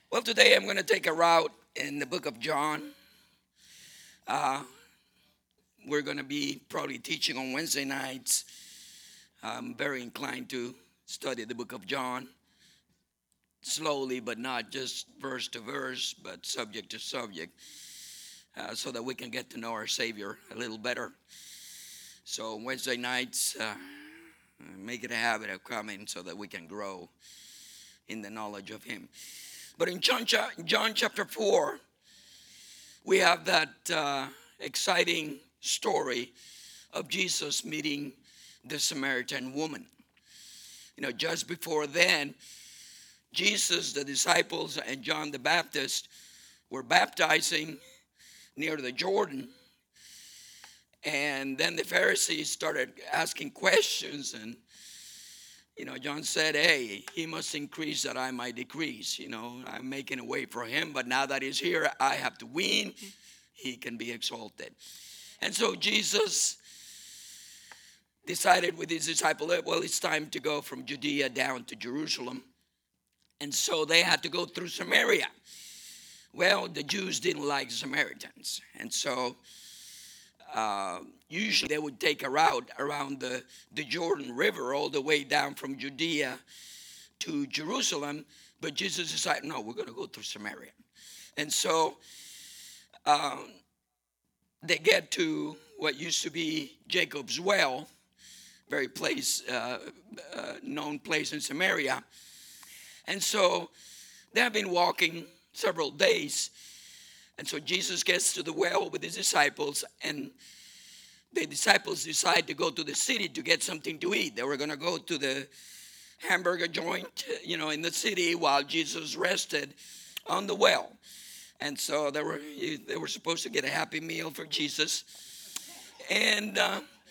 Well, today I'm going to take a route in the book of John. Uh, we're going to be probably teaching on Wednesday nights. I'm very inclined to study the book of John slowly, but not just verse to verse, but subject to subject, so that we can get to know our Savior a little better. So Wednesday nights, make it a habit of coming so that we can grow in the knowledge of Him. But in John chapter 4, we have that exciting story of Jesus meeting the Samaritan woman. Just before then, Jesus, the disciples, and John the Baptist were baptizing near the Jordan. And then the Pharisees started asking questions, and John said, hey, he must increase that I might decrease. I'm making a way for him, but now that he's here, I have to wean. He can be exalted. And so Jesus decided with his disciple, well, it's time to go from Judea down to Jerusalem. And so they had to go through Samaria. Well, the Jews didn't like Samaritans. And so usually they would take a route around the Jordan River all the way down from Judea to Jerusalem. But Jesus decided, no, we're going to go through Samaria. And so they get to what used to be Jacob's well, very known place in Samaria. And so they have been walking several days. And so Jesus gets to the well with his disciples, and the disciples decide to go to the city to get something to eat. They were going to go to the hamburger joint, in the city while Jesus rested on the well. And so they were supposed to get a happy meal for Jesus. And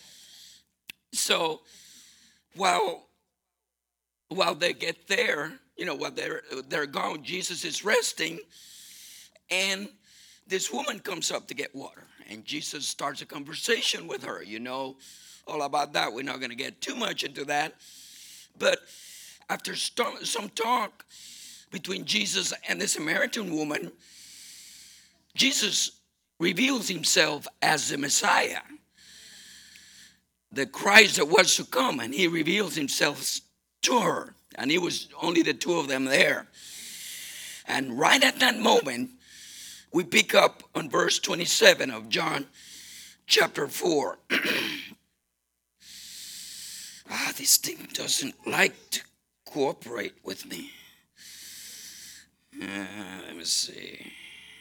so while they get there, while they're gone, Jesus is resting, and this woman comes up to get water, and Jesus starts a conversation with her. All about that. We're not going to get too much into that, but after some talk between Jesus and the Samaritan woman, Jesus reveals himself as the Messiah, the Christ that was to come, and he reveals himself to her. And it was only the two of them there. And right at that moment, we pick up on verse 27 of John chapter 4. This thing doesn't like to cooperate with me. Let me see.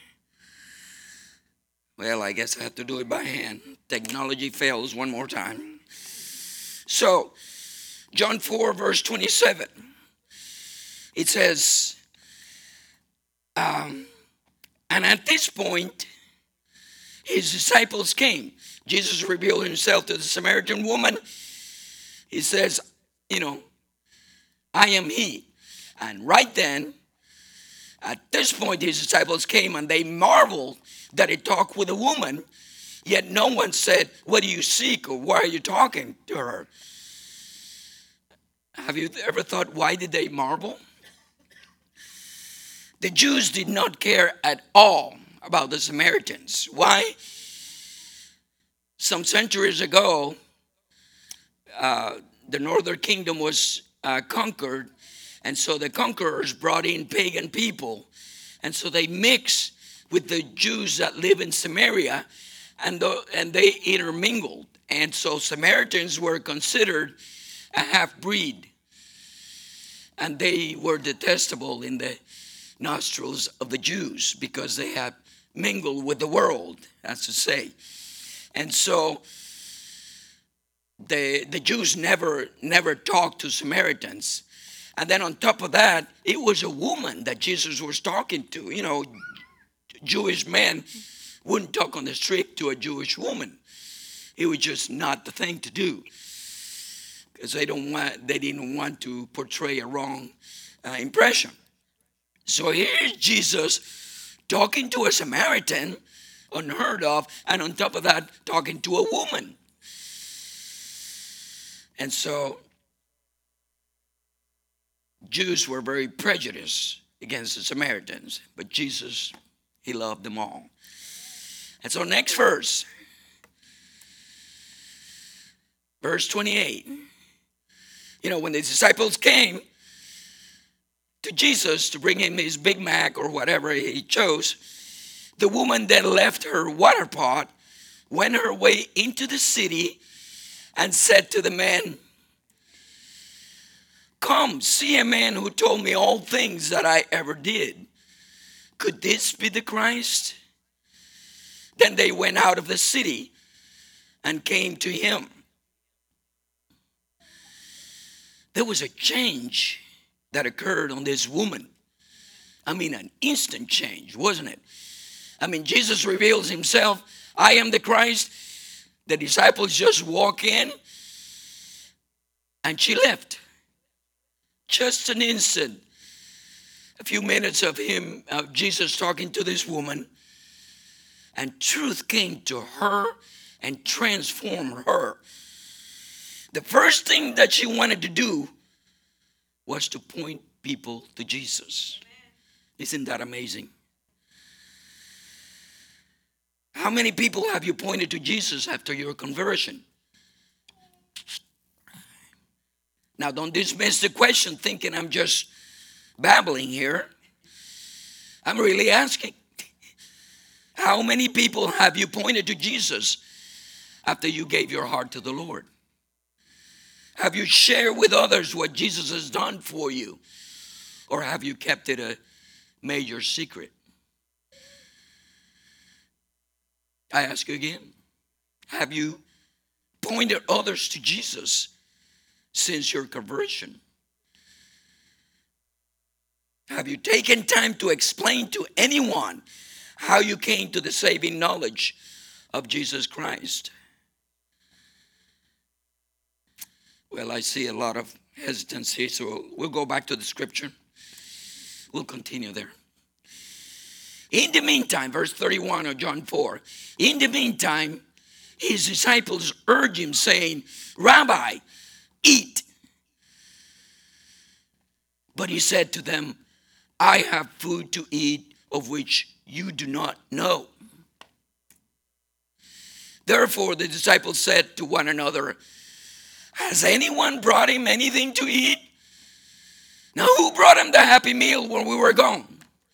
Well, I guess I have to do it by hand. Technology fails one more time. So, John 4, verse 27. It says, and at this point, his disciples came. Jesus revealed himself to the Samaritan woman. He says, I am he. And right then, at this point, his disciples came and they marveled that he talked with a woman. Yet no one said, what do you seek, or why are you talking to her? Have you ever thought, why did they marvel? The Jews did not care at all about the Samaritans. Why? Some centuries ago, the northern kingdom was conquered, and so the conquerors brought in pagan people, and so they mixed with the Jews that live in Samaria, and they intermingled, and so Samaritans were considered a half-breed, and they were detestable in the nostrils of the Jews because they had mingled with the world, that's to say. And so the Jews never talked to Samaritans. And then on top of that, it was a woman that Jesus was talking to. Jewish men wouldn't talk on the street to a Jewish woman. It was just not the thing to do, because they didn't want to portray a wrong impression. So here's Jesus talking to a Samaritan, unheard of, and on top of that, talking to a woman. And so Jews were very prejudiced against the Samaritans. But Jesus, he loved them all. And so next verse, verse 28. You know, when the disciples came to Jesus to bring him his Big Mac or whatever he chose, the woman then left her water pot, went her way into the city, and said to the man, "Come, see a man who told me all things that I ever did. Could this be the Christ?" Then they went out of the city and came to him. There was a change that occurred on this woman. I mean, an instant change, wasn't it? I mean, Jesus reveals himself, "I am the Christ." The disciples just walk in, and she left. Just an instant. A few minutes of Jesus talking to this woman, and truth came to her and transformed her. The first thing that she wanted to do was to point people to Jesus. Isn't that amazing? How many people have you pointed to Jesus after your conversion? Now, don't dismiss the question thinking I'm just babbling here. I'm really asking. How many people have you pointed to Jesus after you gave your heart to the Lord? Have you shared with others what Jesus has done for you? Or have you kept it a major secret? I ask you again, have you pointed others to Jesus since your conversion? Have you taken time to explain to anyone how you came to the saving knowledge of Jesus Christ? Well, I see a lot of hesitancy, so we'll go back to the scripture. We'll continue there. In the meantime, verse 31 of John 4, in the meantime, his disciples urged him, saying, "Rabbi, eat." But he said to them, "I have food to eat of which you do not know." Therefore the disciples said to one another, "Has anyone brought him anything to eat?" Now, who brought him the Happy Meal when we were gone?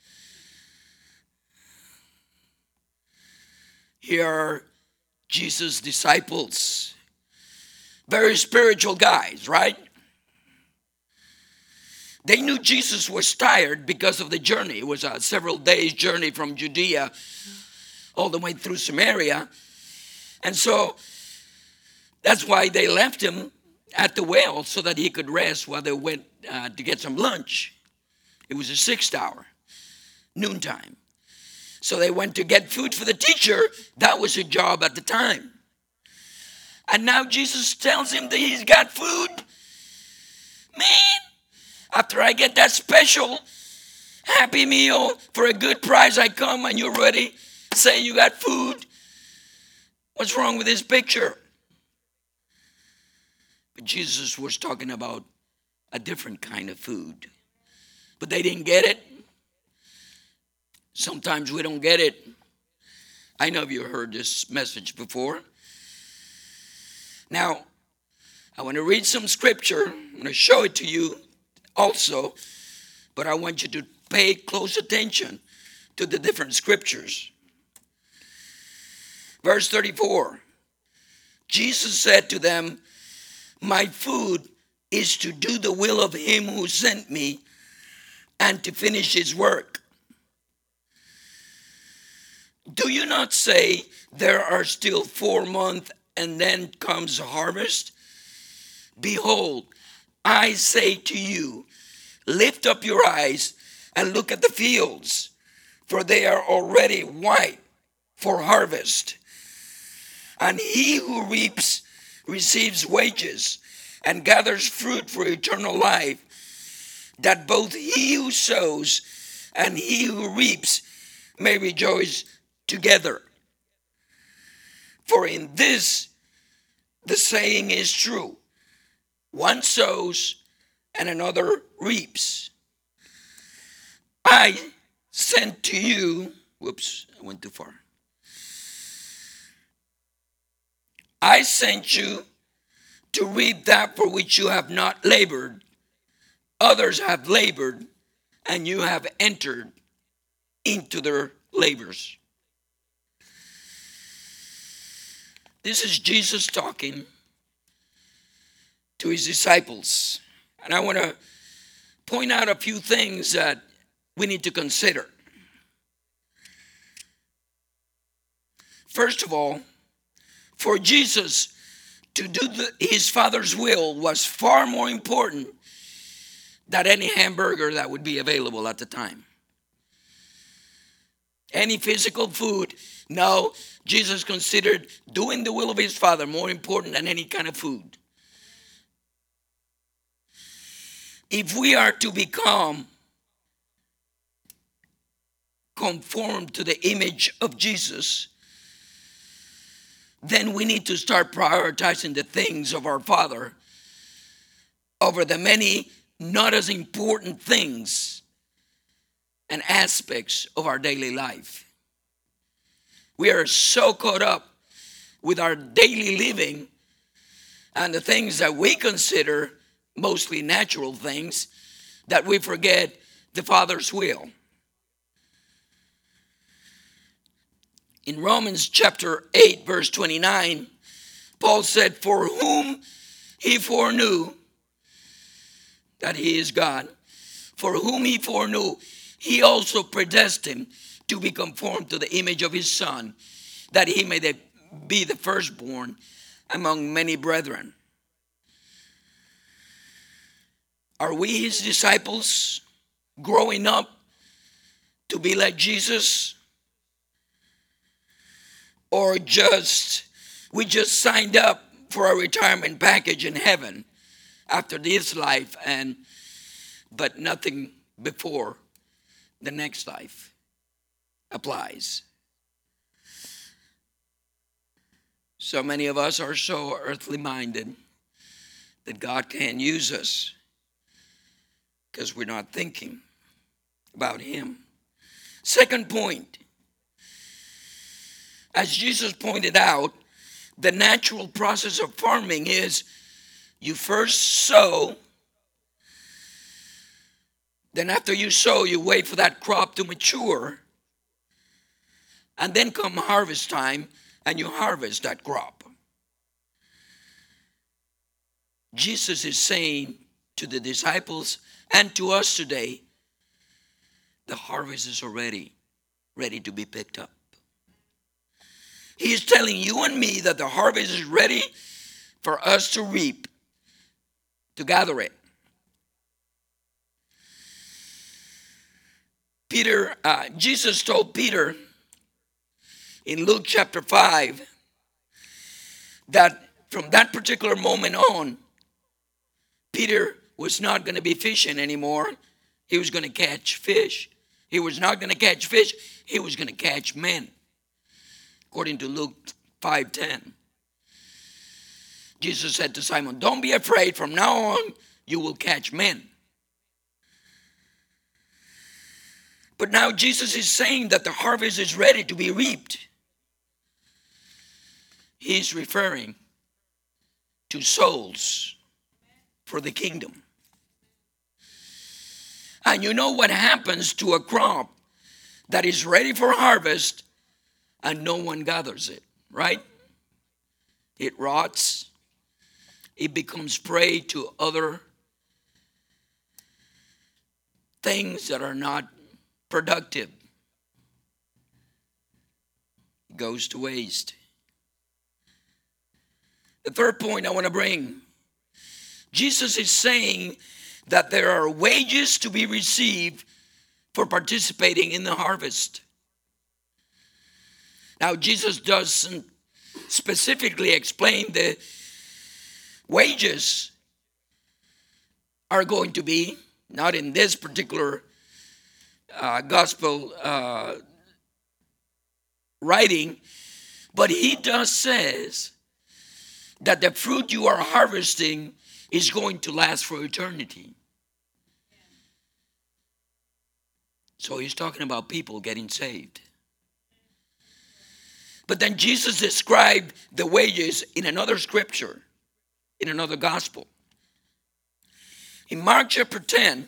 Here are Jesus' disciples. Very spiritual guys, right? They knew Jesus was tired because of the journey. It was a several days journey from Judea all the way through Samaria. And so that's why they left him at the well so that he could rest while they went to get some lunch. It was the 6th hour, noontime. So they went to get food for the teacher. That was a job at the time. And now Jesus tells him that he's got food. Man, after I get that special Happy Meal for a good price, I come and you're ready, say you got food. What's wrong with this picture? But Jesus was talking about a different kind of food. But they didn't get it. Sometimes we don't get it. I know you heard this message before. Now, I want to read some scripture. I'm going to show it to you also. But I want you to pay close attention to the different scriptures. Verse 34. Jesus said to them, "My food is to do the will of him who sent me and to finish his work. Do you not say there are still 4 months and then comes harvest? Behold, I say to you, lift up your eyes and look at the fields, for they are already white for harvest. And he who reaps receives wages and gathers fruit for eternal life, that both he who sows and he who reaps may rejoice together. For in this the saying is true, one sows and another reaps. I sent to you, whoops, I went too far. I sent you to reap that for which you have not labored. Others have labored, and you have entered into their labors. This is Jesus talking to his disciples. And I want to point out a few things that we need to consider. First of all, for Jesus to do his Father's will was far more important than any hamburger that would be available at the time. Any physical food. No, Jesus considered doing the will of his Father more important than any kind of food. If we are to become conformed to the image of Jesus, then we need to start prioritizing the things of our Father over the many not as important things and aspects of our daily life. We are so caught up with our daily living and the things that we consider mostly natural things that we forget the Father's will. In Romans chapter 8, verse 29, Paul said, for whom he foreknew, that he is God, for whom he foreknew, he also predestined to be conformed to the image of his Son, that he may be the firstborn among many brethren. Are we his disciples growing up to be like Jesus? Or we just signed up for a retirement package in heaven after this life, but nothing before the next life applies. So many of us are so earthly minded that God can't use us because we're not thinking about him. Second point, as Jesus pointed out, the natural process of farming is you first sow, then after you sow, you wait for that crop to mature, and then come harvest time, and you harvest that crop. Jesus is saying to the disciples and to us today, the harvest is already ready to be picked up. He is telling you and me that the harvest is ready for us to reap, to gather it. Jesus told Peter in Luke chapter 5 that from that particular moment on, Peter was not going to be fishing anymore. He was going to catch fish. He was not going to catch fish. He was going to catch men. According to Luke 5:10. Jesus said to Simon, don't be afraid. From now on, you will catch men. But now Jesus is saying that the harvest is ready to be reaped. He's referring to souls for the kingdom. And you know what happens to a crop that is ready for harvest and no one gathers it, right? It rots. It becomes prey to other things that are not productive. It goes to waste. The third point I want to bring, Jesus is saying that there are wages to be received for participating in the harvest. Now, Jesus doesn't specifically explain the wages are going to be, not in this particular gospel writing, but he does says that the fruit you are harvesting is going to last for eternity. So he's talking about people getting saved. But then Jesus described the wages in another scripture, in another gospel. In Mark chapter 10,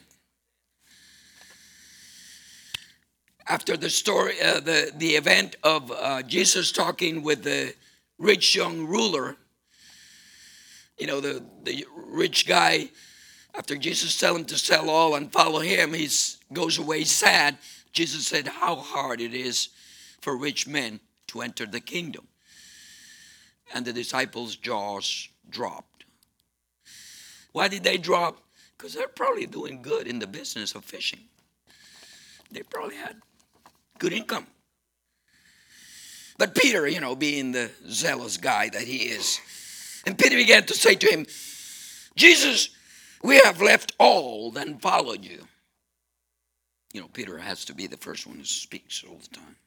after the story, the event of Jesus talking with the rich young ruler, the rich guy, after Jesus tell him to sell all and follow him, he goes away sad. Jesus said how hard it is for rich men to enter the kingdom. And the disciples' jaws dropped. Why did they drop? Because they're probably doing good in the business of fishing. They probably had good income. But Peter, being the zealous guy that he is, and Peter began to say to him, Jesus, we have left all and followed you. Peter has to be the first one who speaks all the time.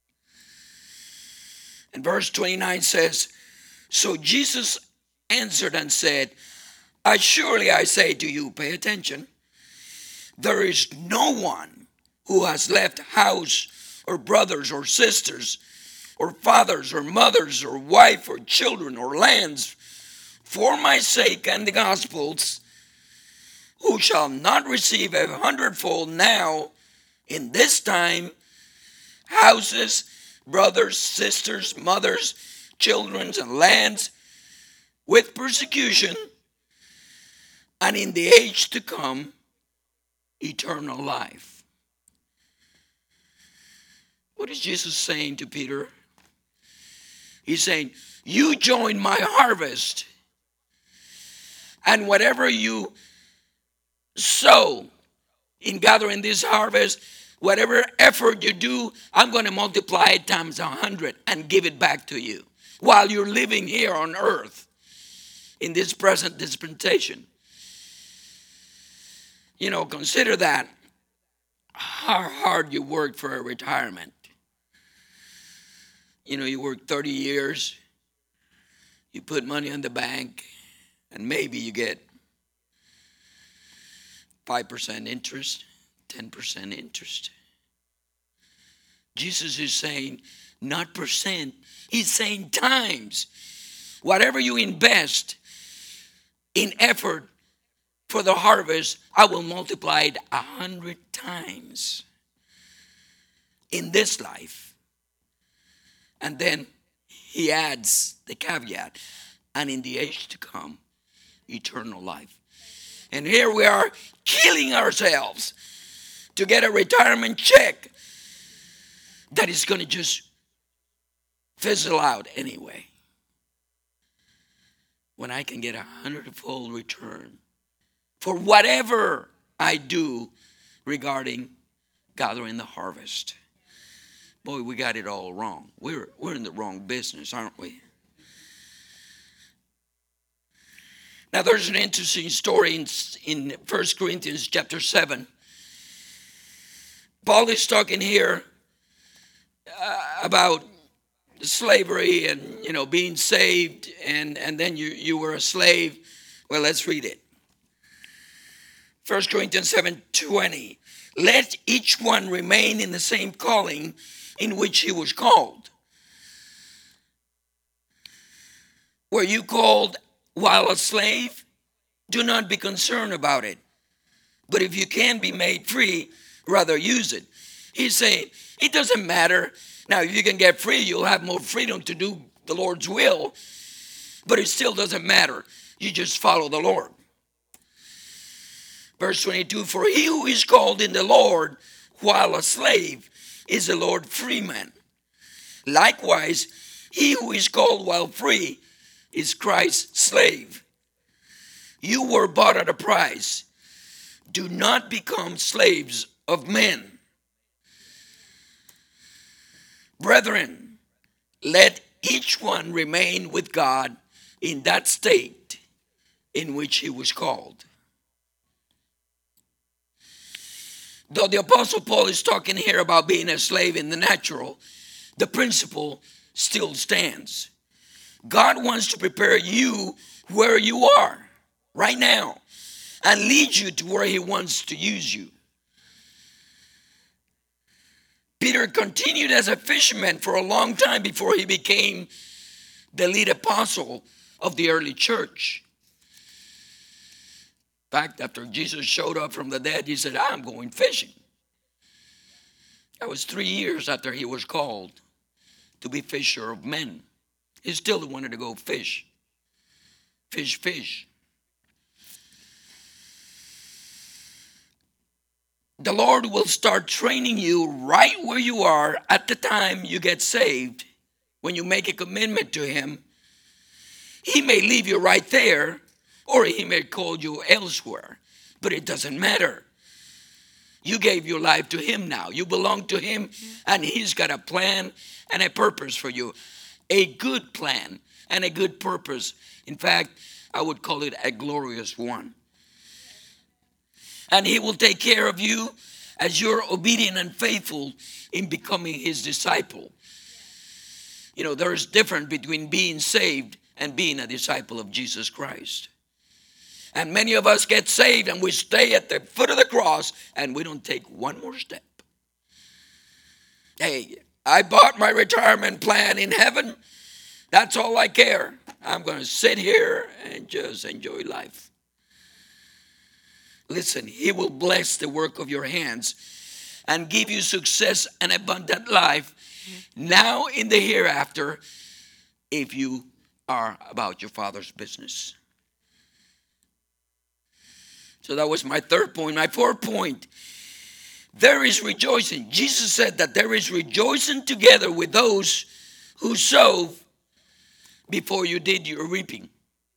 And verse 29 says, so Jesus answered and said, surely I say to you, pay attention, there is no one who has left house or brothers or sisters or fathers or mothers or wife or children or lands for my sake and the gospel's, who shall not receive 100-fold now in this time, houses, brothers, sisters, mothers, children, and lands, with persecution, and in the age to come, eternal life. What is Jesus saying to Peter? He's saying, you join my harvest, and whatever you sow in gathering this harvest, whatever effort you do, I'm going to multiply it times 100 and give it back to you while you're living here on earth in this present dispensation. Consider that how hard you worked for a retirement. You work 30 years, you put money in the bank, and maybe you get 5% interest, 10% interest. Jesus is saying, not percent, he's saying times. Whatever you invest in effort for the harvest, I will multiply it 100 times in this life. And then he adds the caveat, and in the age to come, eternal life. And here we are killing ourselves to get a retirement check that is going to just fizzle out anyway, when I can get 100-fold return for whatever I do regarding gathering the harvest. Boy, we got it all wrong. We're in the wrong business, aren't we? Now, there's an interesting story in 1 Corinthians chapter 7. Paul is talking here about slavery and, being saved, and then you were a slave. Well, let's read it. 1 Corinthians 7:20. Let each one remain in the same calling in which he was called. Were you called while a slave? Do not be concerned about it. But if you can be made free, rather use it. He's saying, it doesn't matter. Now, if you can get free, you'll have more freedom to do the Lord's will. But it still doesn't matter. You just follow the Lord. Verse 22, for he who is called in the Lord while a slave is the Lord freeman. Likewise, he who is called while free is Christ's slave. You were bought at a price. Do not become slaves of men. Brethren, let each one remain with God in that state in which he was called. Though the Apostle Paul is talking here about being a slave in the natural, the principle still stands. God wants to prepare you where you are right now and lead you to where he wants to use you. Peter continued as a fisherman for a long time before he became the lead apostle of the early church. In fact, after Jesus showed up from the dead, he said, I'm going fishing. That was 3 years after he was called to be fisher of men. He still wanted to go fish. Fish. The Lord will start training you right where you are at the time you get saved. When you make a commitment to him, he may leave you right there, or he may call you elsewhere, but it doesn't matter. You gave your life to him now. You belong to him, and he's got a plan and a purpose for you. A good plan and a good purpose. In fact, I would call it a glorious one. And he will take care of you as you're obedient and faithful in becoming his disciple. You know, there is a difference between being saved and being a disciple of Jesus Christ. And many of us get saved and we stay at the foot of the cross and we don't take one more step. Hey, I bought my retirement plan in heaven. That's all I care. I'm going to sit here and just enjoy life. Listen, he will bless the work of your hands and give you success and abundant life now in the hereafter if you are about your Father's business. So that was my third point. My fourth point, there is rejoicing. Jesus said that there is rejoicing together with those who sow before you did your reaping.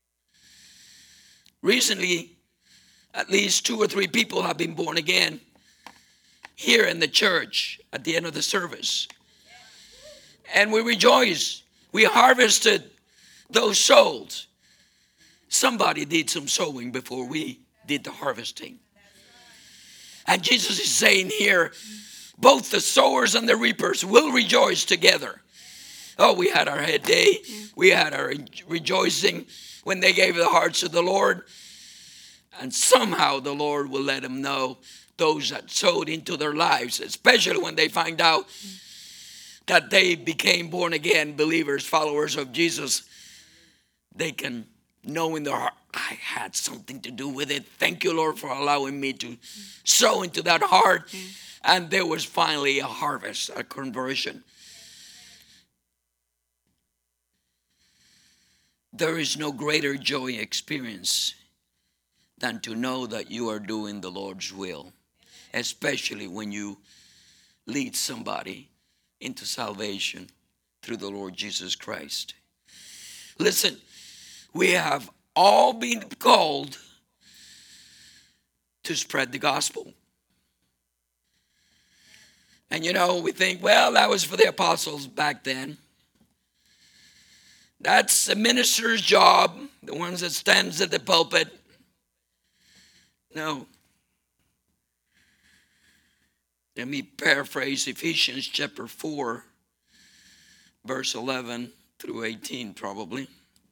Recently, at least 2 or 3 people have been born again here in the church at the end of the service. And we rejoice. We harvested those souls. Somebody did some sowing before we did the harvesting. And Jesus is saying here, both the sowers and the reapers will rejoice together. Oh, we had our head day. We had our rejoicing when they gave their hearts to the Lord. And somehow the Lord will let them know, those that sowed into their lives, especially when they find out that they became born again believers, followers of Jesus, they can know in their heart, I had something to do with it. Thank you, Lord, for allowing me to sow into that heart. And there was finally a harvest, a conversion. There is no greater joy experience than to know that you are doing the Lord's will, especially when you lead somebody into salvation through the Lord Jesus Christ. Listen, we have all been called to spread the gospel. And you know, we think, well, that was for the apostles back then. That's a minister's job, the ones that stands at the pulpit. No. Let me paraphrase Ephesians chapter 4, verse 11 through 18 probably.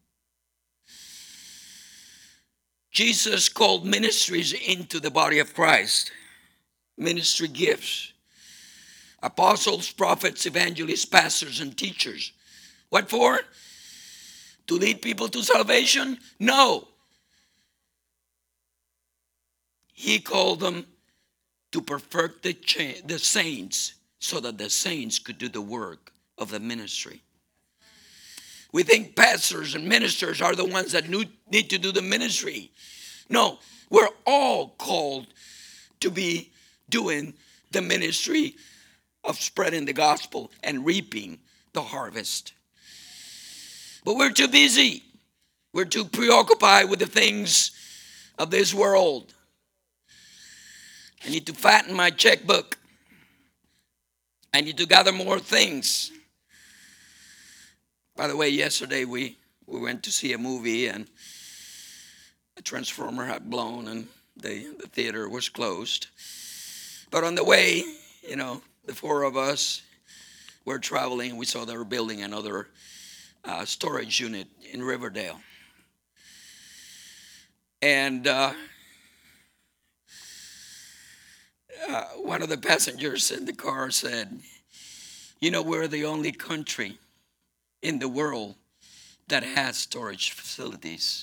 Jesus called ministries into the body of Christ. Ministry gifts. Apostles, prophets, evangelists, pastors, and teachers. What for? To lead people to salvation? No. He called them to perfect the saints so that the saints could do the work of the ministry. We think pastors and ministers are the ones that need to do the ministry. No, we're all called to be doing the ministry of spreading the gospel and reaping the harvest. But we're too busy. We're too preoccupied with the things of this world. I need to fatten my checkbook. I need to gather more things. By the way, yesterday we went to see a movie and a transformer had blown and the theater was closed. But on the way, you know, the 4 of us were traveling. We saw they were building another storage unit in Riverdale. And one of the passengers in the car said, You know, we're the only country in the world that has storage facilities.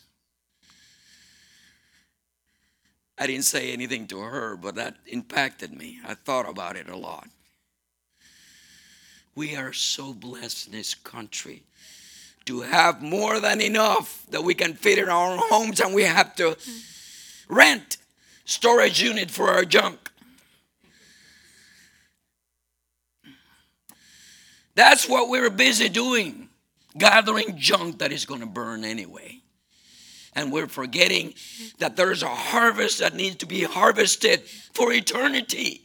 I didn't say anything to her, but that impacted me. I thought about it a lot. We are so blessed in this country to have more than enough that we can fit in our own homes, and we have to rent storage unit for our junk. That's what we're busy doing, gathering junk that is going to burn anyway. And we're forgetting that there's a harvest that needs to be harvested for eternity.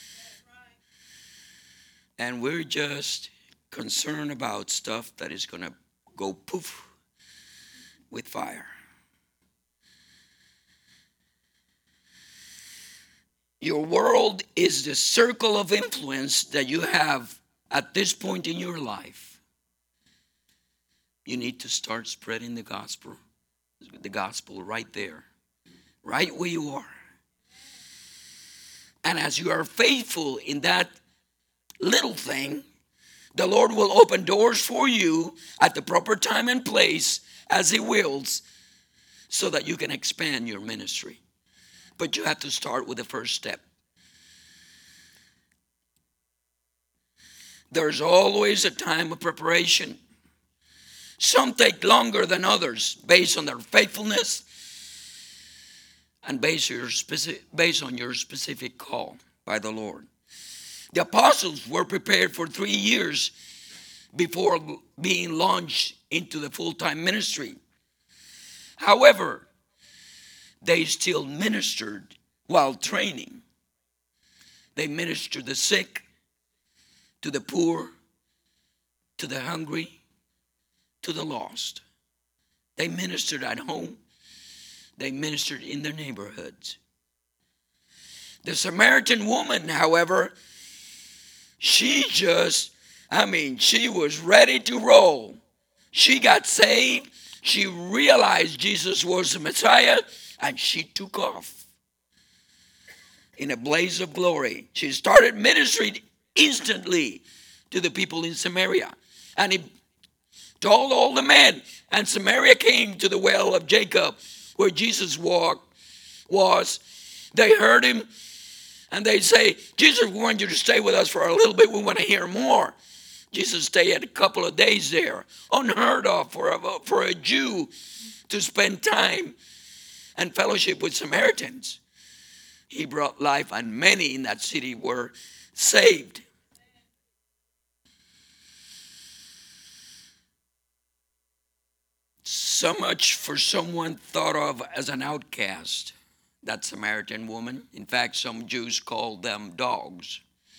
And we're just concerned about stuff that is going to go poof with fire. Your world is the circle of influence that you have at this point in your life. You need to start spreading the gospel right there, right where you are. And as you are faithful in that little thing, the Lord will open doors for you at the proper time and place as He wills, so that you can expand your ministry. But you have to start with the first step. There's always a time of preparation. Some take longer than others based on their faithfulness and based on your specific call by the Lord. The apostles were prepared for 3 years before being launched into the full-time ministry. However, they still ministered while training. They ministered to the sick, to the poor, to the hungry, to the lost. They ministered at home. They ministered in their neighborhoods. The Samaritan woman, however, she was ready to roll. She got saved. She realized Jesus was the Messiah, and she took off in a blaze of glory. She started ministering instantly to the people in Samaria. And He told all the men, and Samaria came to the well of Jacob, where Jesus was. They heard Him, and they say, Jesus, we want you to stay with us for a little bit. We want to hear more. Jesus stayed a couple of days there. Unheard of for a Jew to spend time and fellowship with Samaritans. He brought life, and many in that city were saved. So much for someone thought of as an outcast, that Samaritan woman. In fact, some Jews called them dogs.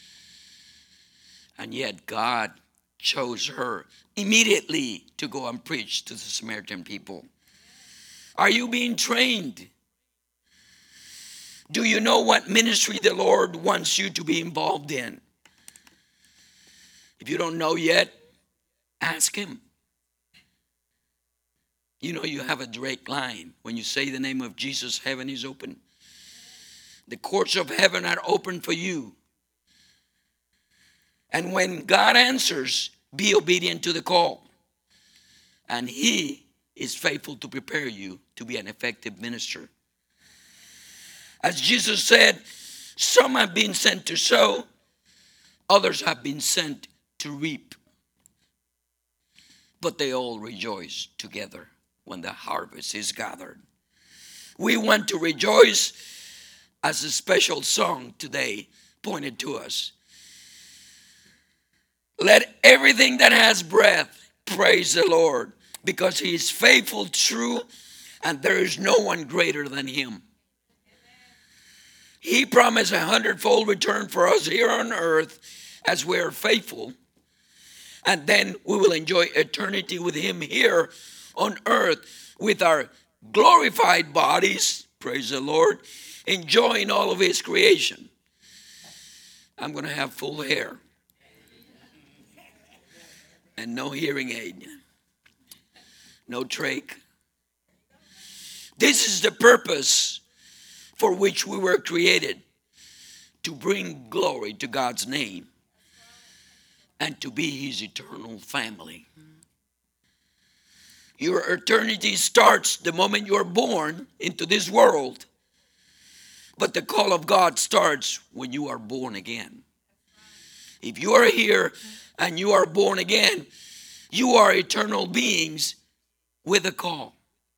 And yet God chose her immediately to go and preach to the Samaritan people. Are you being trained? Do you know what ministry the Lord wants you to be involved in? If you don't know yet, ask Him. You know you have a direct line. When you say the name of Jesus, heaven is open. The courts of heaven are open for you. And when God answers, be obedient to the call. And He is faithful to prepare you to be an effective minister. As Jesus said, some have been sent to sow, others have been sent to reap. But they all rejoice together when the harvest is gathered. We want to rejoice, as a special song today pointed to us. Let everything that has breath praise the Lord, because He is faithful, true, and there is no one greater than Him. He promised 100-fold return for us here on earth as we are faithful, and then we will enjoy eternity with Him here on earth with our glorified bodies, praise the Lord, enjoying all of His creation. I'm going to have full hair and no hearing aid, no trach. This is the purpose for which we were created, to bring glory to God's name and to be his eternal family. Your eternity starts the moment you are born into this world. But the call of God starts when you are born again. If you are here and you are born again, you are eternal beings with a call.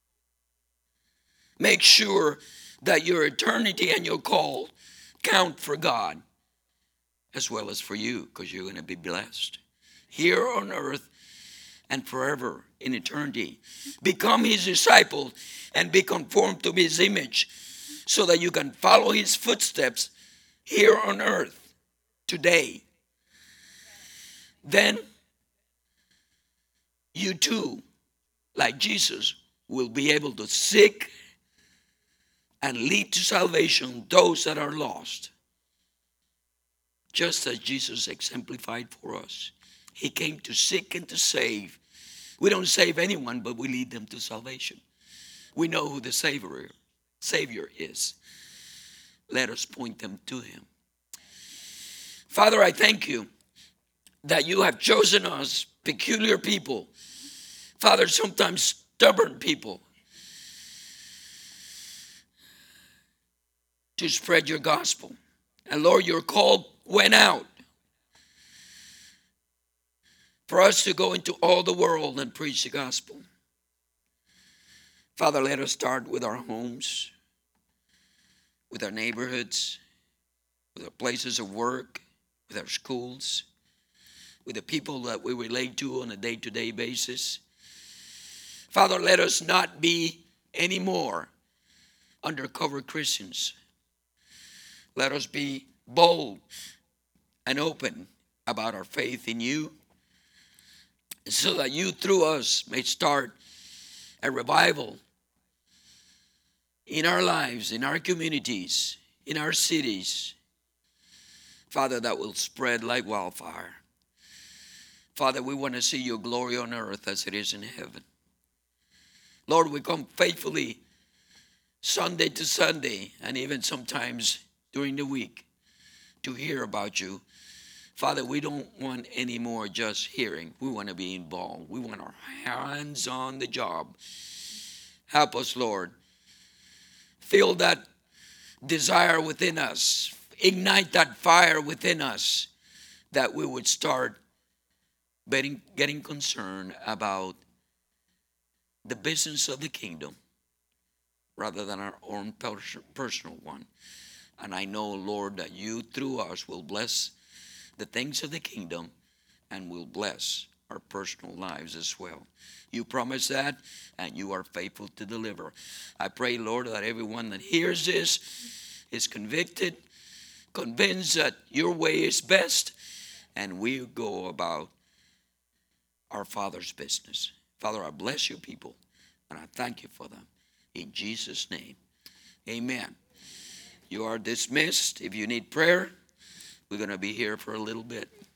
Make sure that your eternity and your call count for God as well as for you, because you're going to be blessed here on earth and forever in eternity. Become his disciple and be conformed to his image so that you can follow his footsteps here on earth today. Then you too, like Jesus, will be able to seek and lead to salvation those that are lost. Just as Jesus exemplified for us. He came to seek and to save. We don't save anyone, but we lead them to salvation. We know who the Savior is. Let us point them to him. Father, I thank you that you have chosen us, peculiar people. Father, sometimes stubborn people, to spread your gospel. And Lord, your call went out for us to go into all the world and preach the gospel. Father, let us start with our homes, with our neighborhoods, with our places of work, with our schools, with the people that we relate to on a day-to-day basis. Father, let us not be anymore undercover Christians. Let us be bold and open about our faith in you, so that you through us may start a revival in our lives, in our communities, in our cities. Father, that will spread like wildfire. Father, we want to see your glory on earth as it is in heaven. Lord, we come faithfully Sunday to Sunday, and even sometimes during the week, to hear about you. Father, we don't want any more just hearing. We want to be involved. We want our hands on the job. Help us, Lord. Feel that desire within us. Ignite that fire within us, that we would start getting concerned about the business of the kingdom rather than our own personal one. And I know, Lord, that you through us will bless the things of the kingdom and will bless our personal lives as well. You promise that, and you are faithful to deliver. I pray, Lord, that everyone that hears this is convicted, convinced that your way is best, and we go about our Father's business. Father, I bless your people, and I thank you for them. In Jesus' name, amen. You are dismissed. If you need prayer, we're going to be here for a little bit.